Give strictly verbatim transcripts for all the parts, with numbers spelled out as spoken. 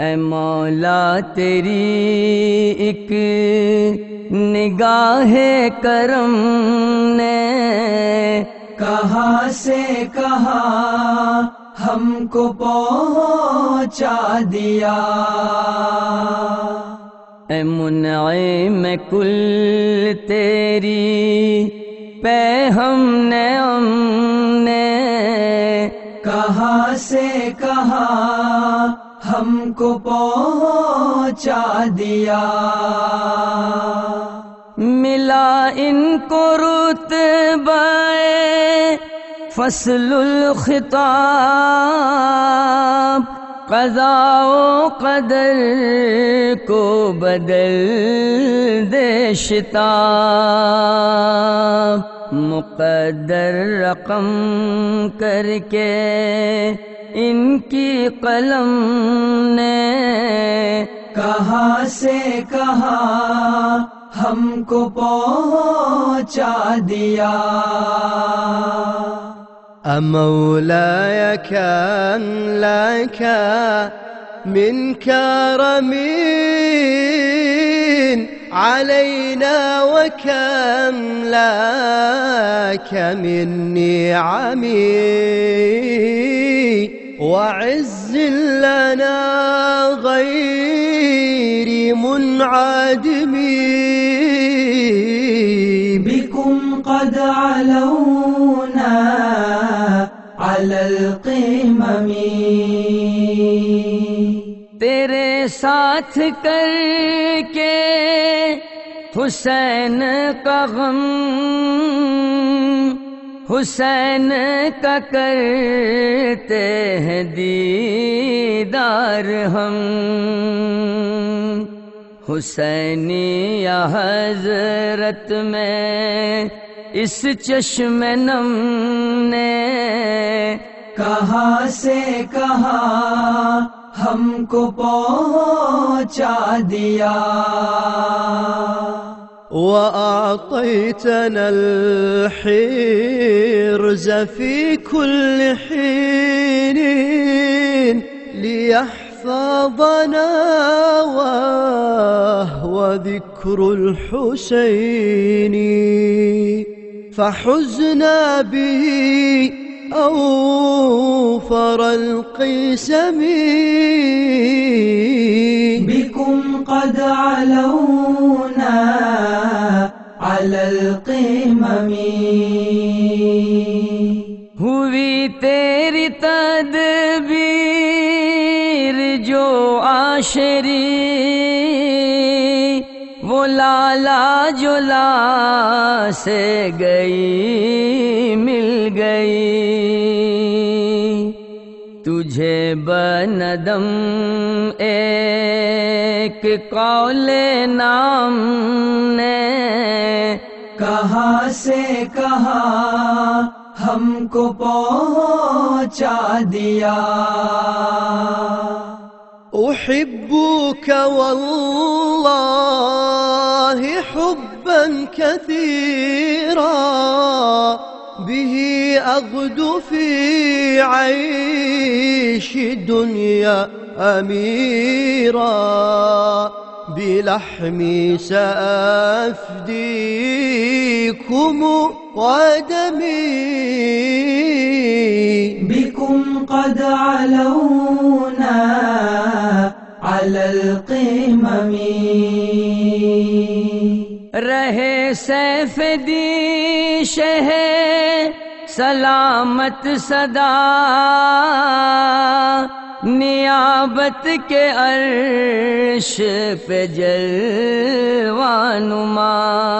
ऐ मौला तेरी एक निगाहे करम ने कहाँ से कहाँ हमको पहुँचा दिया। ऐ मुनइम कुल तेरी पैहम ने हमने कहाँ से कहाँ हमको पहुँचा दिया। मिला इनको रुतबाए फसलुल खिताब, क़ज़ा-ओ क़दर को बदल दे शिताब। मुक़द्दर रक़म करके इनकी कलम ने कहाँ से कहाँ हमको पहुँचा दिया। अमौलाय कम लक मिन करमीन अलैना व कम लक मिन निअमी वअज़्ज़ लना गैर मुनअदमी। बिकुम क़द अलौना अलल क़िममी। तेरे साथ करके हुसैन का गम, हुसैन का करते हैं दीदार हम। हुसैनिया हज़रत में इस चश्मे नम ने कहाँ से कहाँ हमको पहुँचा दिया। وأعطيتنا الحرز في كل حين ليحفظنا وهو ذكر الحسين، فحزنا به أوفر القسم. بكم قد علونا على القمم. हुई तेरी तदबीर जो आशरी, वो लाला जो ला से गई मिल गई। तुझे बनदम एक कौले नाम ने कहाँ से कहाँ हमको पहुँचा दिया। أحبك والله حبا كثيرا، به أغدو في عيش الدنيا أميرا، بلحمي سأفديكم ودمي. بكم قد علونا على القمم. रहे सैफ दी शहे सलामत सदा, नियाबत के अर्श पे जलवानुमा।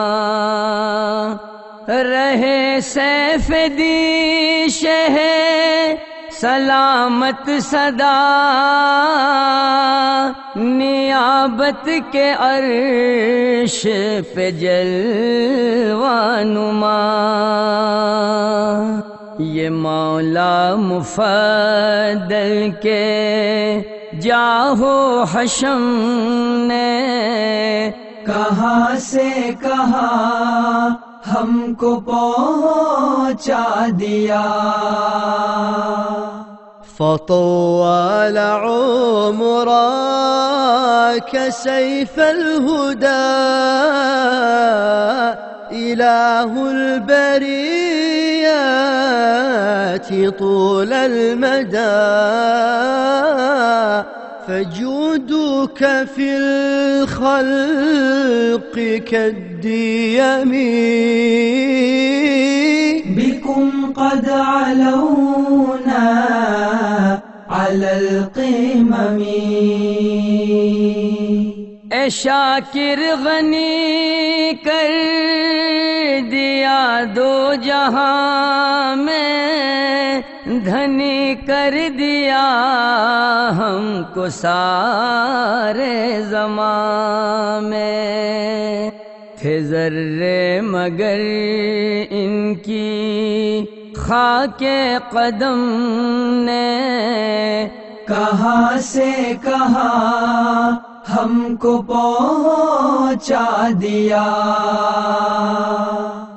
रहे सैफ दी शहे सलामत सदा, नियाबत के अर्श पे जलवानुमा। ये मौला मुफद्दल के जाहो हशम ने कहाँ से कहाँ हमको पहुँचा दिया। فطول عمره أعطاك سيف الهدى إله البريات طول المدى، فجودك في الخلق كالديم. بكم قد علونا على القمم. اے شاکر غنی کر دیا دو جہاں میں، دھنی کر دیا ہم کو سارے زمان میں، تھے ذرے مگر ان کی خاک قدم نے، کہاں سے کہاں ہم کو پہنچا دیا۔